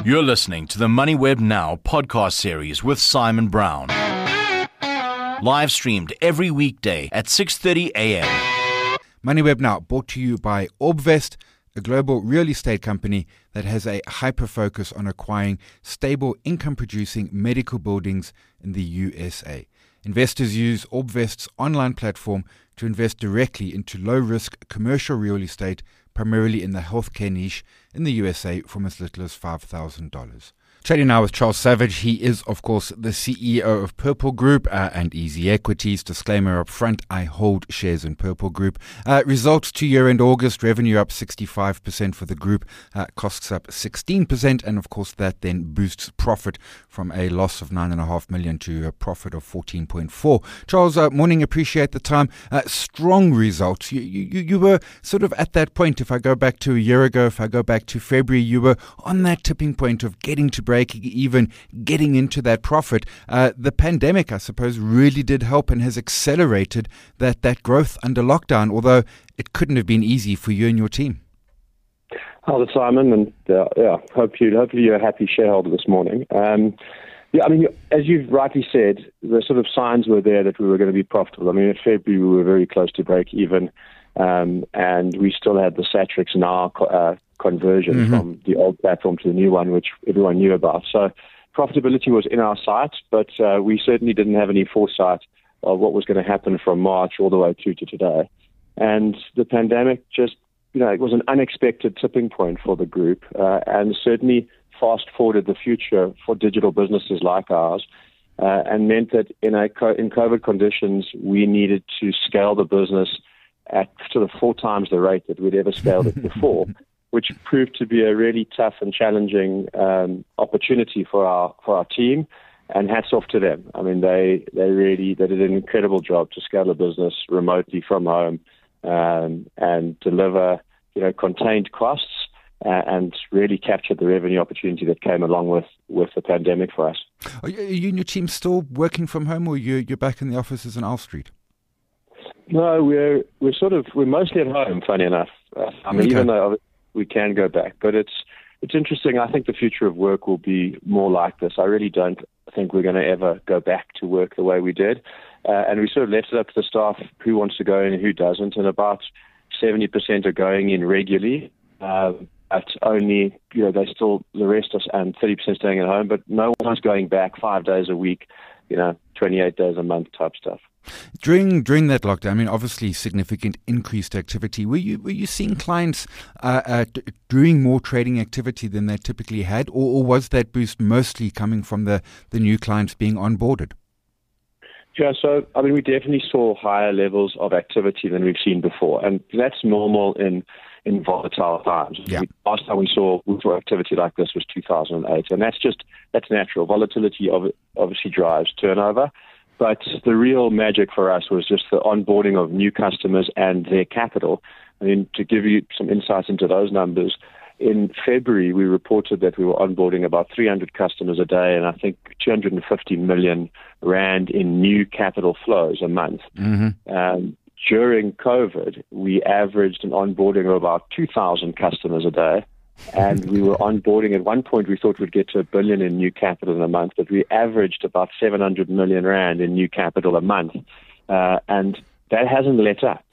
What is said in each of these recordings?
You're listening to the MoneyWeb Now podcast series with Simon Brown. Live streamed every weekday at 6:30 a.m. MoneyWeb Now brought to you by Orbvest, a global real estate company that has a hyper-focus on acquiring stable income-producing medical buildings in the USA. Investors use Orbvest's online platform to invest directly into low-risk commercial real estate, primarily in the healthcare niche in the USA, from as little as $5,000. Trading now with Charles Savage. He is, of course, the CEO of Purple Group and Easy Equities. Disclaimer up front, I hold shares in Purple Group. Results to year-end August, revenue up 65% for the group, costs up 16%, and of course that then boosts profit from a loss of $9.5 million to a profit of 14.4. Charles, morning, appreciate the time. Strong results. You were sort of at that point, if I go back to a year ago, if I go back to February, you were on that tipping point of getting to break even, getting into that profit. The pandemic, I suppose, really did help and has accelerated that growth under lockdown, although it couldn't have been easy for you and your team. Hello, Simon, and hopefully you're a happy shareholder this morning. As you've rightly said, the sort of signs were there that we were going to be profitable. I mean, in February we were very close to break even, and we still had the Satrix Now conversion from the old platform to the new one, which everyone knew about. So profitability was in our sights, but we certainly didn't have any foresight of what was going to happen from March all the way through to today. And the pandemic just, it was an unexpected tipping point for the group, and certainly fast-forwarded the future for digital businesses like ours, and meant that in COVID conditions, we needed to scale the business at sort of 4 times the rate that we'd ever scaled it before, which proved to be a really tough and challenging opportunity for our team. And hats off to them. I mean, they did an incredible job to scale the business remotely from home, and deliver, contained costs, and really capture the revenue opportunity that came along with the pandemic for us. Are you and your team still working from home, or you're back in the offices in Owl Street? No, we're mostly at home. Funny enough, even though we can go back, but it's interesting. I think the future of work will be more like this. I really don't think we're going to ever go back to work the way we did, and we sort of left it up to the staff who wants to go in and who doesn't, and about 70% are going in regularly. But only, the rest and 30% staying at home, but no one's going back 5 days a week, 28 days a month type stuff. During that lockdown, obviously significant increased activity. Were you seeing clients doing more trading activity than they typically had, or was that boost mostly coming from the new clients being onboarded? Yeah, so we definitely saw higher levels of activity than we've seen before, and that's normal in volatile times. Yeah. Last time we saw activity like this was 2008, and that's natural. Volatility obviously drives turnover, but the real magic for us was just the onboarding of new customers and their capital. To give you some insights into those numbers, in February we reported that we were onboarding about 300 customers a day, and I think 250 million rand in new capital flows a month. During COVID, we averaged an onboarding of about 2,000 customers a day, and we were onboarding at one point, we thought we'd get to $1 billion in new capital in a month, but we averaged about 700 million rand in new capital a month, and that hasn't let up.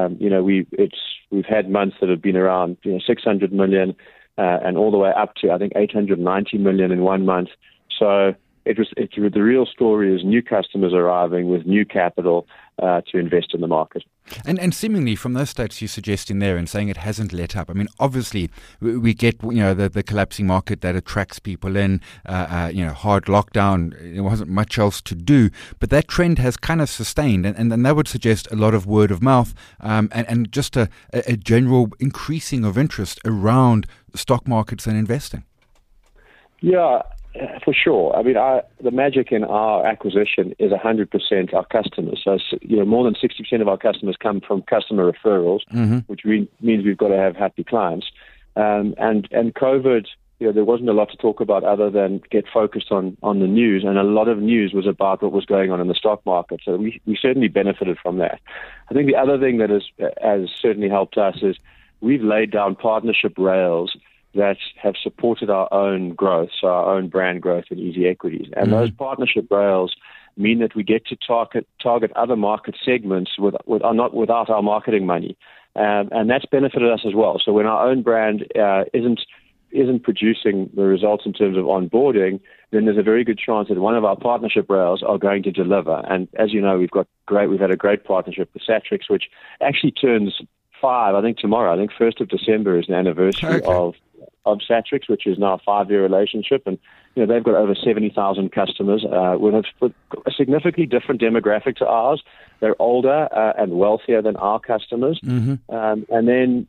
We've had months that have been around 600 million, and all the way up to I think 890 million in one month. So the real story is new customers arriving with new capital to invest in the market. And seemingly from those stats you're suggesting there and saying it hasn't let up. Obviously we get the collapsing market that attracts people in, hard lockdown, there wasn't much else to do, but that trend has kind of sustained, and that would suggest a lot of word of mouth, and just a general increasing of interest around stock markets and investing. Yeah, for sure. The magic in our acquisition is 100% our customers. So, more than 60% of our customers come from customer referrals, which means we've got to have happy clients. And COVID, there wasn't a lot to talk about other than get focused on the news, and a lot of news was about what was going on in the stock market. So we certainly benefited from that. I think the other thing that has certainly helped us is we've laid down partnership rails that have supported our own growth, so our own brand growth in Easy Equities. And those partnership rails mean that we get to target other market segments not without our marketing money. And that's benefited us as well. So when our own brand isn't producing the results in terms of onboarding, then there's a very good chance that one of our partnership rails are going to deliver. And as you know, we've had a great partnership with Satrix, which actually turns 5, I think tomorrow. I think 1st of December is the anniversary of Satrix, which is now a 5-year relationship. And they've got over 70,000 customers with a significantly different demographic to ours. They're older and wealthier than our customers. And then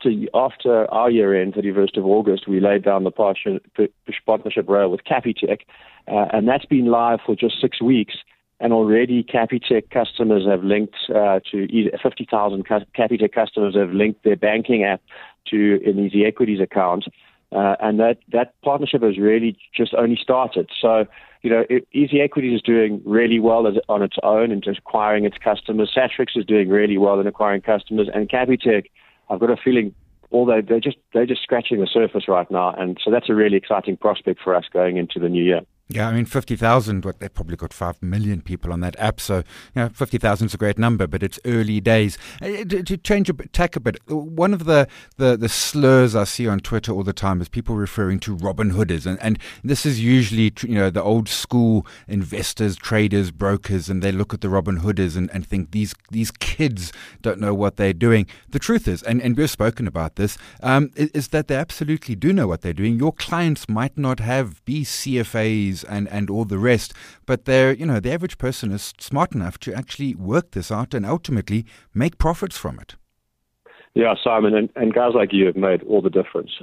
after our year end, 31st of August, we laid down the partnership rail with Capitec, and that's been live for just 6 weeks. And already Capitec customers have linked to 50,000 Capitec customers have linked their banking app to an Easy Equities account. And that partnership has really just only started. So, Easy Equities is doing really well on its own in just acquiring its customers. Satrix is doing really well in acquiring customers. And Capitec, I've got a feeling, although they're just scratching the surface right now. And so that's a really exciting prospect for us going into the new year. Yeah, I mean, 50,000, they've probably got 5 million people on that app. So, 50,000 is a great number, but it's early days. To change tack a bit, one of the slurs I see on Twitter all the time is people referring to Robin Hooders. And this is usually, the old school investors, traders, brokers, and they look at the Robin Hooders and think these kids don't know what they're doing. The truth is, and we've spoken about this, is that they absolutely do know what they're doing. Your clients might not be CFAs and all the rest, but they're, the average person is smart enough to actually work this out and ultimately make profits from it. Yeah, Simon, and guys like you have made all the difference.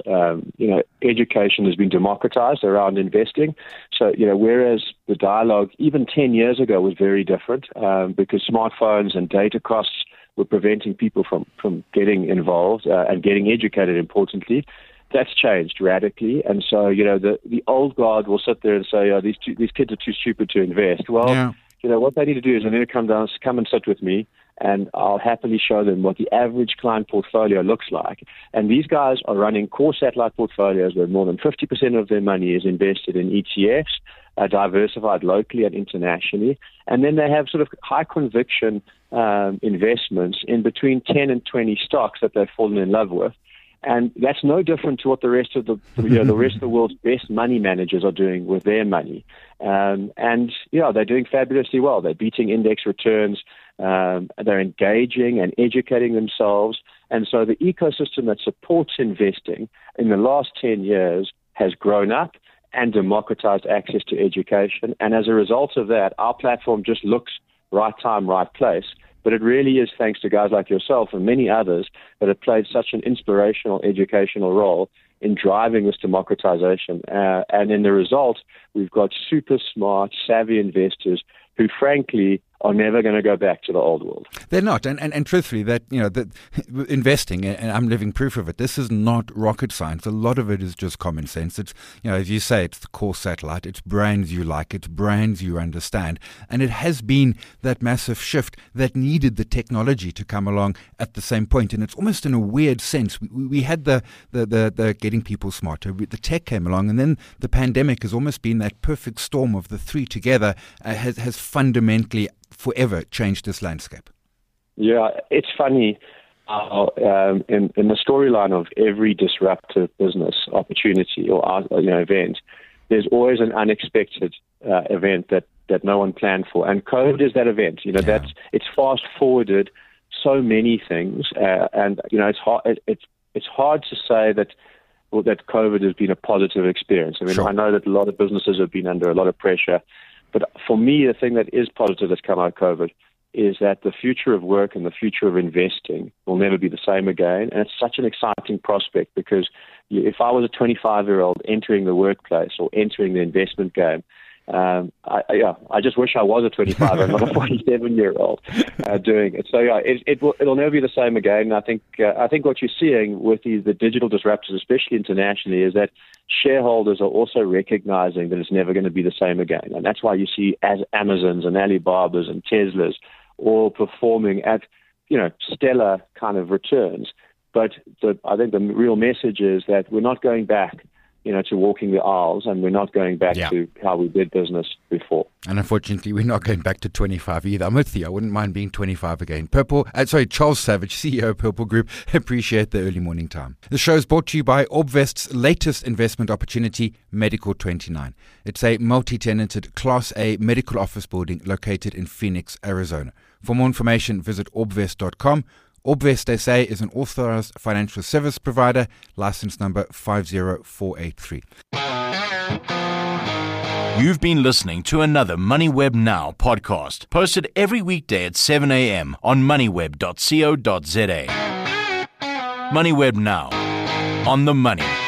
Education has been democratized around investing. So, whereas the dialogue even 10 years ago was very different because smartphones and data costs were preventing people from getting involved and getting educated, importantly. That's changed radically, and so the old guard will sit there and say, these kids are too stupid to invest. Well, what they need to do is they need to come and sit with me, and I'll happily show them what the average client portfolio looks like. And these guys are running core satellite portfolios where more than 50% of their money is invested in ETFs, diversified locally and internationally, and then they have sort of high conviction investments in between 10 and 20 stocks that they've fallen in love with. And that's no different to what the rest of the rest of the world's best money managers are doing with their money. And they're doing fabulously well. They're beating index returns. They're engaging and educating themselves. And so the ecosystem that supports investing in the last 10 years has grown up and democratized access to education. And as a result of that, our platform just looks right time, right place. But it really is thanks to guys like yourself and many others that have played such an inspirational, educational role in driving this democratization. And in the result, we've got super smart, savvy investors who, frankly, are never going to go back to the old world. They're not. And truthfully, that investing, and I'm living proof of it, this is not rocket science. A lot of it is just common sense. It's, as you say, it's the core satellite. It's brands you like. It's brands you understand. And it has been that massive shift that needed the technology to come along at the same point. And it's almost in a weird sense. We had the getting people smarter. The tech came along, and then the pandemic has almost been that perfect storm of the three together, has fundamentally forever changed this landscape. Yeah, it's funny how in the storyline of every disruptive business opportunity or event, there's always an unexpected event that no one planned for, and COVID is that event. It's fast forwarded so many things, and it's hard to say that COVID has been a positive experience. I mean, sure. I know that a lot of businesses have been under a lot of pressure. But for me, the thing that is positive that's come out of COVID is that the future of work and the future of investing will never be the same again. And it's such an exciting prospect because if I was a 25-year-old entering the workplace or entering the investment game, I just wish I was a 25 and not a 47-year-old doing it. So it'll never be the same again. And I think what you're seeing with the digital disruptors, especially internationally, is that shareholders are also recognizing that it's never going to be the same again. And that's why you see Amazons and Alibabas and Teslas all performing at stellar kind of returns. But I think the real message is that we're not going back, to walking the aisles, and we're not going back to how we did business before. And unfortunately, we're not going back to 25 either. I'm with you. I wouldn't mind being 25 again. Charles Savage, CEO of Purple Group. Appreciate the early morning time. The show is brought to you by Obvest's latest investment opportunity, Medical 29. It's a multi-tenanted Class A medical office building located in Phoenix, Arizona. For more information, visit obvest.com. Obvest SA is an authorized financial service provider, license number 50483. You've been listening to another MoneyWeb Now podcast, posted every weekday at 7 a.m. on moneyweb.co.za. MoneyWeb Now, on the money.